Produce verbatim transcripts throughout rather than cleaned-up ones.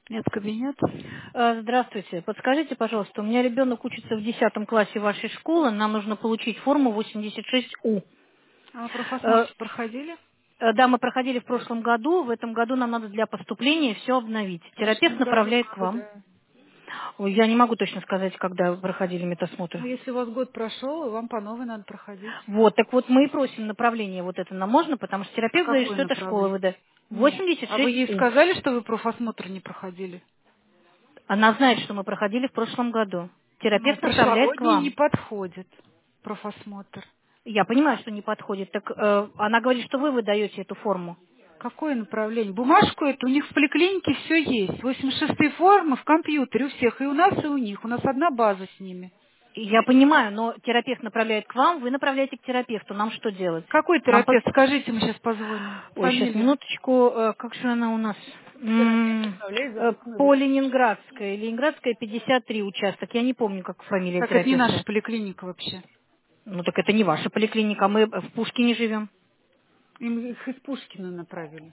Нет, кабинет. Э, Здравствуйте. Подскажите, пожалуйста, у меня ребенок учится в десятом классе вашей школы. Нам нужно получить форму восемьдесят шесть У. А Э, профосмотр проходили? э, Да, мы проходили в прошлом году. В этом году нам надо для поступления все обновить. В Терапевт прошлом году направляет к вам. когда? Ой, я не могу точно сказать, когда вы проходили Ну, медосмотр. если у вас год прошел, вам по новой надо проходить. Вот, так вот мы и просим направление вот это нам можно, потому что А терапевт говорит, какое что это школа направление? выдает. Нет. восемьдесят А вы шесть ей У. сказали, что вы профосмотр не проходили? Она знает, что мы проходили в прошлом году. Ну, Терапевт направляет к прошлогодний не вам. подходит. Профосмотр. Я понимаю, что не подходит. Так э, она говорит, что вы выдаете эту форму. Какое направление? Бумажку эту, у них в поликлинике все есть. восемьдесят шестые формы в компьютере у всех, и у нас, и у них. У нас одна база с ними. И Я понимаю, но терапевт направляет к вам, вы направляете к терапевту. Нам что делать? Какой Нам под... терапевт? Скажите, мы сейчас позвоним. Ой, сейчас Фамилию. минуточку. Э, как же она у нас? Терапевт М, направляет э, запрос на По запись. Ленинградской. Ленинградская пятьдесят три участок. Я не помню, как фамилия Так это не наша терапевта. поликлиника вообще. Ну так это не ваша поликлиника, мы в Пушкине живем. Им их из Пушкина направили.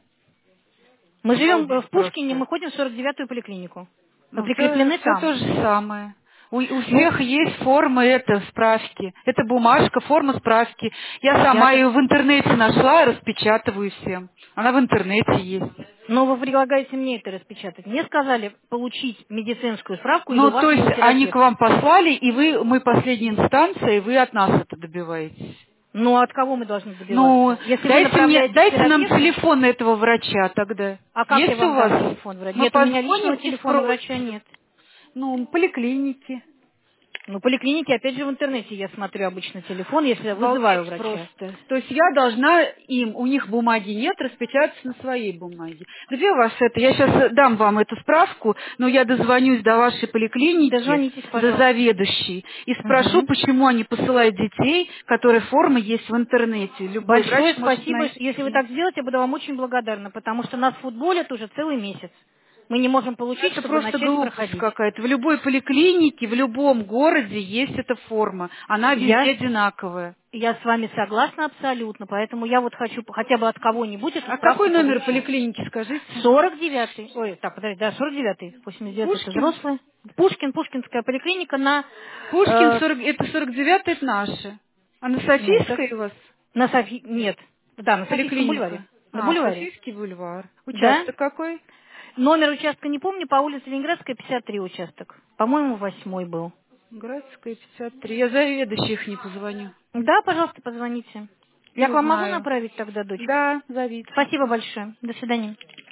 Мы живем э, Обалдеть в Пушкине, мы просто. ходим в сорок девятую поликлинику. Мы Ну, все, прикреплены все там. то же самое. У, у Ну, всех есть форма это, справки. Это бумажка, форма справки. Я я сама ее в интернете нашла, распечатываю всем. Она в интернете есть. Но вы предлагаете мне это распечатать. Мне сказали получить медицинскую справку или Ну, у то есть вашего они к терапевта. вам послали, и вы, мы последняя инстанция, и вы от нас это добиваетесь. Ну, от кого мы должны Ну, добиваться? Если вы дайте мне, направляете к дайте нам терапевту, телефон этого врача тогда. а как я Есть у вам дам вас? телефон врача? Мы Нет, у меня личного позвоним и телефона врача спросим. нет. Ну, поликлиники. Ну, поликлиники, опять же, в интернете я смотрю обычно телефон, если я вызываю Обалдеть врача. просто. То есть я должна им, у них бумаги нет, распечататься на своей бумаге. Где у вас это? Я сейчас дам вам эту справку, но я дозвонюсь до вашей поликлиники, Дозвонитесь, до пожалуйста. заведующей, и спрошу, Мгм. почему они посылают детей, которые формы есть в интернете. Любой Большое врач может спасибо. Если вы найти. так сделаете, я буду вам очень благодарна, потому что нас футболят уже целый месяц. Мы не можем получить, Это чтобы просто начать глупость проходить. какая-то. В любой поликлинике, в любом городе есть эта форма. Она везде Я одинаковая. Я с вами согласна абсолютно, поэтому я вот хочу хотя бы от кого-нибудь эту А какой справку номер получить. поликлиники, скажите? сорок девятый, ой, так, подожди, да, сорок девятый, восемьдесят девятый это Пушкин? взрослые. Пушкин, Пушкинская поликлиника на, Пушкин, э, сорок, это сорок девятый, это наши. А на ну, так, Софийской у вас на Софи, нет, да, на Софийском бульваре, поликлиника? на А, бульваре, Софийский бульвар. да. Участок какой? Номер участка не помню, по улице Ленинградская, пятьдесят три участок. По-моему, восьмой был. Градская, пятьдесят три. Я заведующей их не позвоню. Да, пожалуйста, позвоните. И Я к вам могу узнаю. направить тогда дочку? Да, зовите. Спасибо большое. До свидания.